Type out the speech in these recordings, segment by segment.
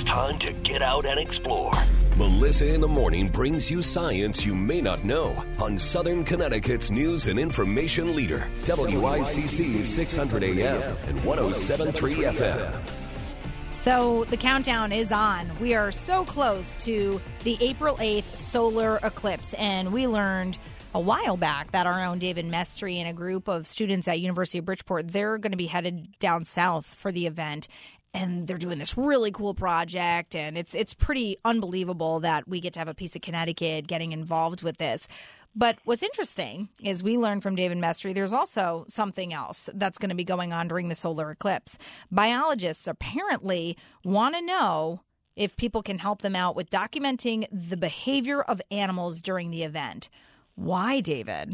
time to get out and explore. Melissa in the Morning brings you science you may not know on Southern Connecticut's news and information leader, WICC 600 AM and 107.3 FM. So the countdown is on. We are so close to the April 8th solar eclipse, and we learned a while back that our own David Mestry and a group of students at University of Bridgeport, they're going to be headed down south for the event. And they're doing this really cool project, and it's pretty unbelievable that we get to have a piece of Connecticut getting involved with this. But what's interesting is we learned from David Mestry there's also something else that's going to be going on during the solar eclipse. Biologists apparently want to know if people can help them out with documenting the behavior of animals during the event. Why, David?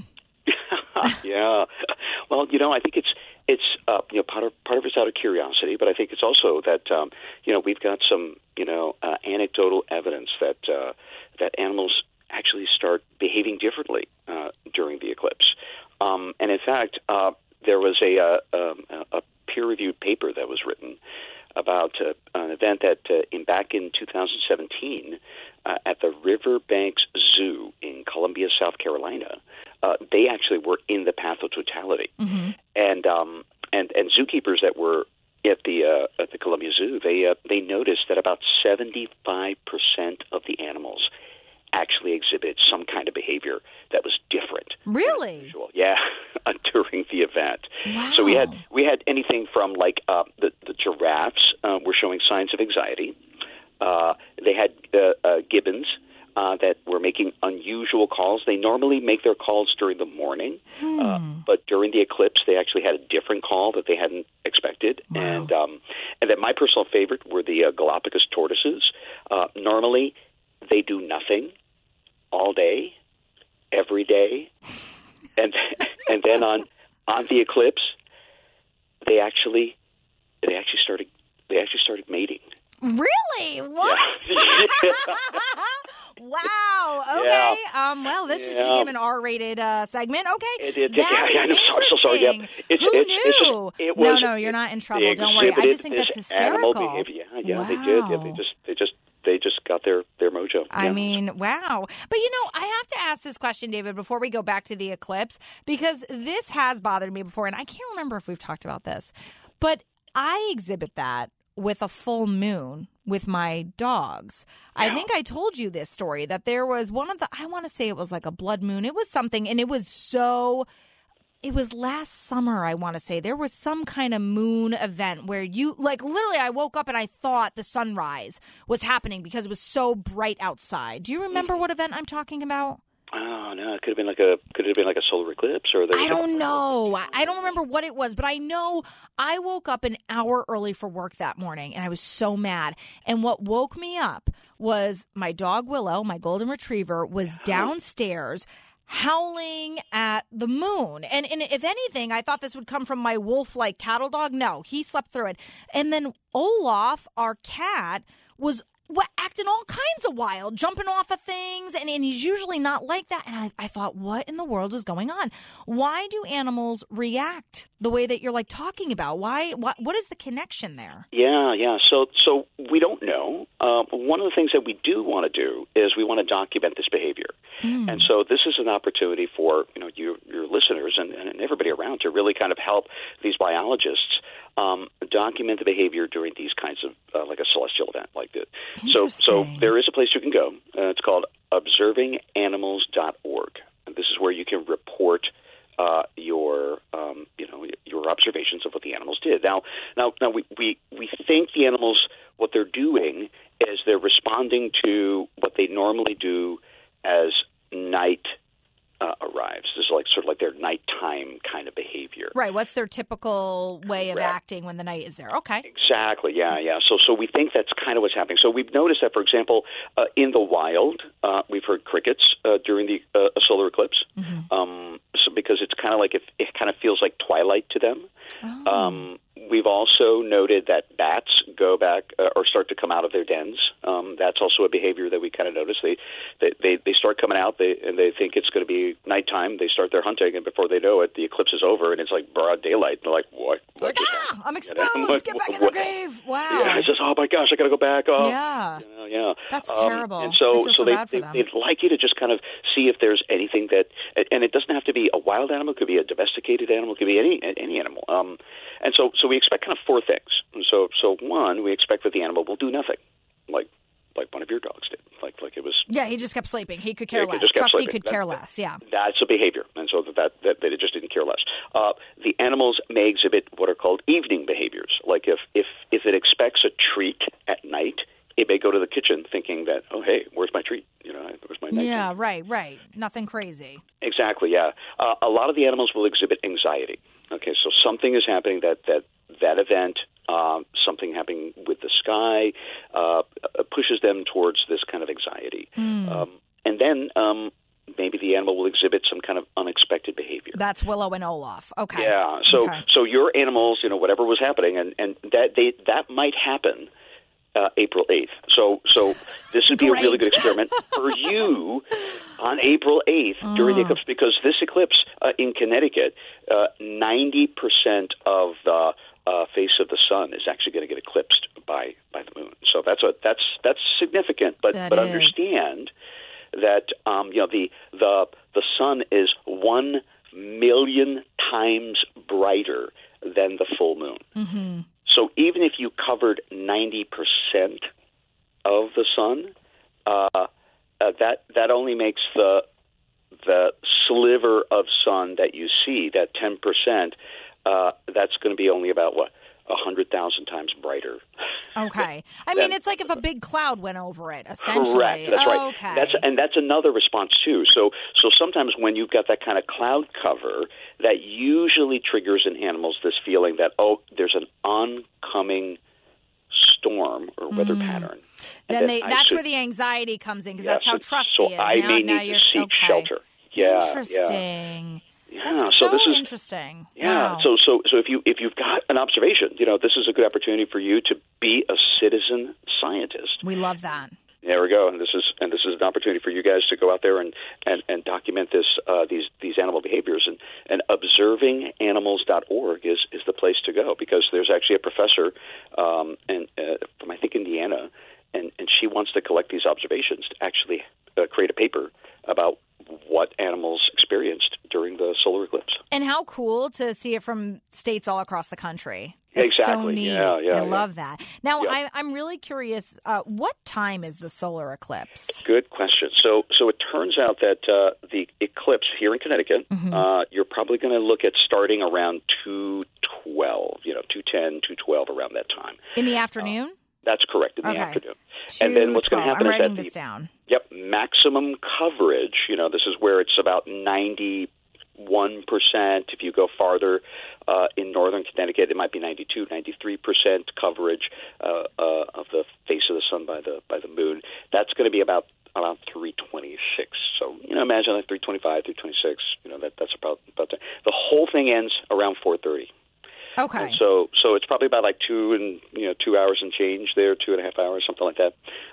Yeah. Well, I think it's part of it's out of curiosity, but I think it's also that we've got some anecdotal evidence that animals actually start behaving differently during the eclipse. And in fact, there was a peer-reviewed paper that was written about an event that back in 2017 at the Riverbanks Zoo in Columbia, South Carolina. They actually were in the path of totality, and zookeepers that were at the Columbia Zoo, they noticed that about 75% of the animals actually exhibit some kind of behavior that was different. Really? Yeah, during the event. Wow. So we had anything from like the giraffes were showing signs of anxiety. They had gibbons that were making unusual calls. They normally make their calls during the morning, but during the eclipse, they actually had a different call that they hadn't expected. Wow. And then my personal favorite were the Galapagos tortoises. Normally, they do nothing all day, every day, and then on the eclipse, they actually started mating. Really? What? Yeah. Wow. Okay. Yeah. Well, this should be an R-rated segment. Okay. I'm so sorry. Yeah. Who knew? No, you're not in trouble. Don't worry. I just think that's hysterical. Animal behavior. Yeah, wow. They did. Yeah, they just got their mojo. I mean, wow. But, I have to ask this question, David, before we go back to the eclipse, because this has bothered me before, and I can't remember if we've talked about this, but I exhibit that with a full moon with my dogs. Yeah. I think I told you this story, that there was I want to say it was like a blood moon. It was something, and it was last summer, I want to say. There was some kind of moon event where literally I woke up and I thought the sunrise was happening because it was so bright outside. Do you remember what event I'm talking about? Oh, no, it could have been like a solar eclipse, or I don't know. I don't remember what it was, but I know I woke up an hour early for work that morning, and I was so mad. And what woke me up was my dog Willow, my golden retriever, was downstairs howling at the moon. And if anything, I thought this would come from my wolf-like cattle dog. No, he slept through it. And then Olaf, our cat, was acting all kinds of wild, jumping off of things, and he's usually not like that. And I thought, what in the world is going on? Why do animals react the way that you're talking about? What is the connection there? Yeah. So we don't know. One of the things that we do want to do is we want to document this behavior. And so this is an opportunity for your listeners and everybody around to really kind of help these biologists document the behavior during these kinds of like a celestial event like this. So there is a place you can go. It's called observinganimals.org. And this is where you can report your observations of what the animals did. Now we think the animals, what they're doing is they're responding to what they normally do as night arrives. This is sort of like their nighttime kind of behavior. Right. What's their typical way of acting when the night is there? Okay. Exactly. Yeah. So we think that's kind of what's happening. So we've noticed that, for example, in the wild, we've heard crickets during the solar eclipse. So because it's kind of like it kind of feels like twilight to them. We've also noted that bats go back or start to come out of their dens. That's also a behavior that we kind of notice. They start coming out, and they think it's going to be nighttime. They start their hunting, and before they know it, the eclipse is over, and it's like broad daylight. They're like, what? I'm exposed. Get back in the cave. Wow. Yeah, it's just, oh, my gosh, I got to go back. Oh. Yeah. Yeah. That's terrible. And so they'd like you to just kind of see if there's anything that, and it doesn't have to be a wild animal. It could be a domesticated animal. It could be any animal. And so we expect kind of four things. And so one, we expect that the animal will do nothing, like one of your dogs did. Like it was. Yeah, he just kept sleeping. He could care less. Trusty sleeping. Could care less. Yeah. That's a behavior, and so that it just didn't care less. The animals may exhibit what are called evening behaviors. Like if it expects a treat at night, it may go to the kitchen thinking that, oh, hey, where's my treat? Where's my night? Yeah, right. Nothing crazy. Exactly, yeah. A lot of the animals will exhibit anxiety. Okay, so something is happening that event, something happening with the sky, pushes them towards this kind of anxiety. And then maybe the animal will exhibit some kind of unexpected behavior. That's Willow and Olaf. Okay. Yeah, so your animals, whatever was happening, and that might happen April 8th. So this would be a really good experiment for you on April 8th during the eclipse, because this eclipse in Connecticut, 90% of the face of the sun is actually going to get eclipsed by the moon. So that's significant, but understand that the sun is 1 million times brighter than the full moon. Mm-hmm. So even if you covered 90% of the sun, that only makes the sliver of sun that you see, that 10%, that's going to be only about 100,000 times brighter. Okay. It's like if a big cloud went over it, essentially. Correct. That's right. Okay. That's another response, too. So sometimes when you've got that kind of cloud cover, that usually triggers in animals this feeling that, oh, there's an oncoming storm or weather pattern. Then that's where the anxiety comes in, because that's how trusty is. So I may need to seek shelter. Yeah. Interesting. Yeah, that's so this is interesting. Yeah, wow. so if you've got an observation, this is a good opportunity for you to be a citizen scientist. We love that. There we go, and this is an opportunity for you guys to go out there and document these animal behaviors, and observinganimals.org is the place to go, because there's actually a professor from I think Indiana, and she wants to collect these observations to actually create a paper about what animals experienced during the solar eclipse. And how cool to see it from states all across the country. It's exactly. So neat. Yeah. I love that. Now, I'm really curious, what time is the solar eclipse? Good question. So it turns out that the eclipse here in Connecticut, you're probably going to look at starting around 2:12, 2:10, 2:12, around that time. In the afternoon? That's correct, in the afternoon. And then what's going to happen I'm is writing that this down. Yep, maximum coverage. This is where it's about 91%. If you go farther in northern Connecticut, it might be 92, 93% coverage of the face of the sun by the moon. That's going to be about 326. So imagine like 325, 326. That's about that. The whole thing ends around 4:30. Okay. And so it's probably about like 2 hours and change there, 2.5 hours, something like that.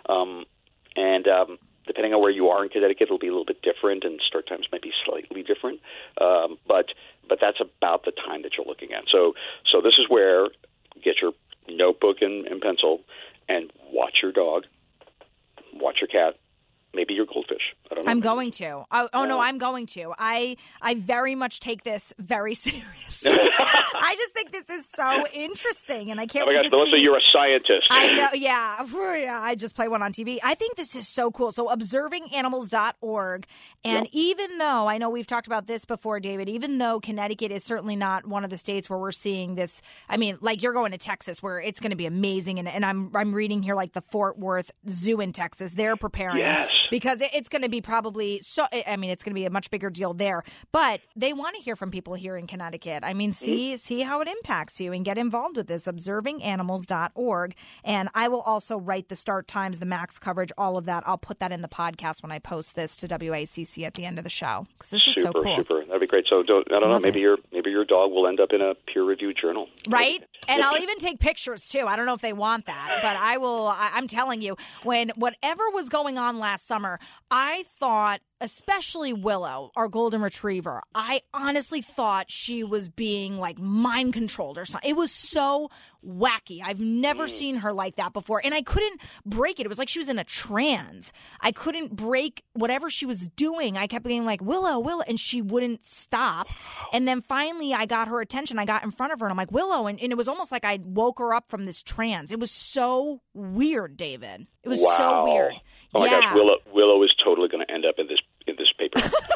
Depending on where you are in Connecticut, it'll be a little bit different, and start times might be slightly different. But that's about the time that you're looking at. So this is where get your notebook and pencil and watch your dog, watch your cat, maybe your goldfish. I don't know. I'm going to. No, I'm going to. I very much take this very seriously. I just think this is so interesting, and I can't wait to see. Melissa, you're a scientist. I know, yeah. I just play one on TV. I think this is so cool. So observinganimals.org, and even though, I know we've talked about this before, David, even though Connecticut is certainly not one of the states where we're seeing this, like you're going to Texas where it's going to be amazing, and I'm reading here like the Fort Worth Zoo in Texas, they're preparing. Yes. Because it's going to be it's going to be a much bigger deal there. But they want to hear from people here in Connecticut. See see how it impacts you and get involved with this, observinganimals.org. And I will also write the start times, the max coverage, all of that. I'll put that in the podcast when I post this to WACC at the end of the show, because this is so cool. Super. That'd be great. So I don't know, maybe your dog will end up in a peer-reviewed journal. Right? And I'll even take pictures, too. I don't know if they want that, but I will. I'm telling you, when whatever was going on last summer, I thought, especially Willow, our golden retriever, I honestly thought she was being like mind controlled or something. It was so wacky. I've never seen her like that before. And I couldn't break it. It was like she was in a trance. I couldn't break whatever she was doing. I kept being like, Willow, Willow, and she wouldn't stop. And then finally I got her attention. I got in front of her and I'm like, Willow. And it was almost like I woke her up from this trance. It was so weird, David. It was so weird. Oh my gosh, Willow is totally going to end up in this paper.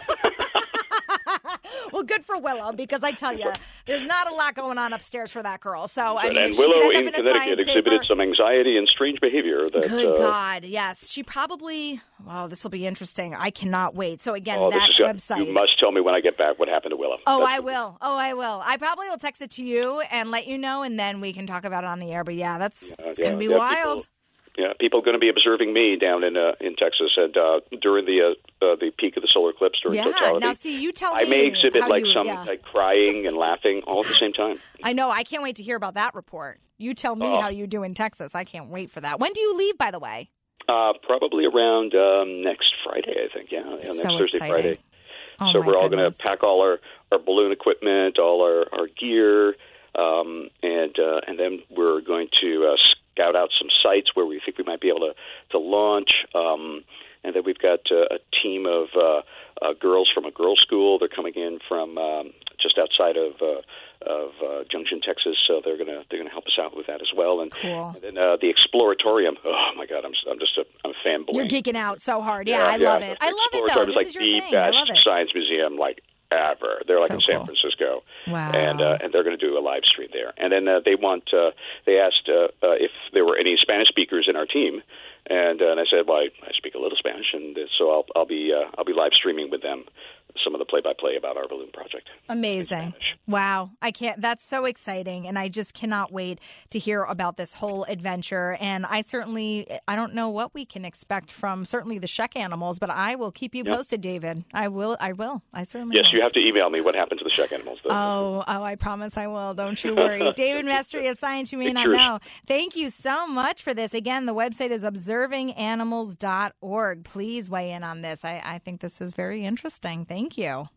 Well, good for Willow, because I tell you, there's not a lot going on upstairs for that girl. So I mean, and Willow in Connecticut exhibited some anxiety and strange behavior. Good God, yes, she probably. Well, this will be interesting. I cannot wait. So again, that website. You must tell me when I get back what happened to Willow. I will. I probably will text it to you and let you know, and then we can talk about it on the air. But yeah, it's going to be wild. People are going to be observing me down in Texas, and during the peak of the solar eclipse during totality. Now, see, you tell me. I may exhibit like crying and laughing all at the same time. I know. I can't wait to hear about that report. You tell me how you do in Texas. I can't wait for that. When do you leave, by the way? Probably around next Friday, I think. Yeah, next Thursday, exciting. Friday. Oh, so we're all going to pack all our balloon equipment, all our gear, and then we're going to scout out some sites where we think we might be able to launch. And then we've got a team of girls from a girls' school. They're coming in from just outside of Junction, Texas. So they're gonna help us out with that as well. And, cool. And then the Exploratorium. Oh my God, I'm a fanboy. You're geeking out so hard. Yeah, I love it. I love it though. This is your thing. The best science museum ever. They're like in San Francisco. Wow. And they're going to do a live stream there. And then they asked if there were any Spanish speakers in our team, and I said, well, I speak a little Spanish, and so I'll be live streaming with them some of the play-by-play about our balloon project. Amazing. Wow. I can't. That's so exciting. And I just cannot wait to hear about this whole adventure. And I don't know what we can expect from certainly the Sheck animals, but I will keep you posted, David. I will. I certainly will. You have to email me what happened to the Sheck animals. Oh, I promise I will. Don't you worry. David Mestry of Science You May Not Know. Thank you so much for this. Again, the website is observinganimals.org. Please weigh in on this. I think this is very interesting. Thank you.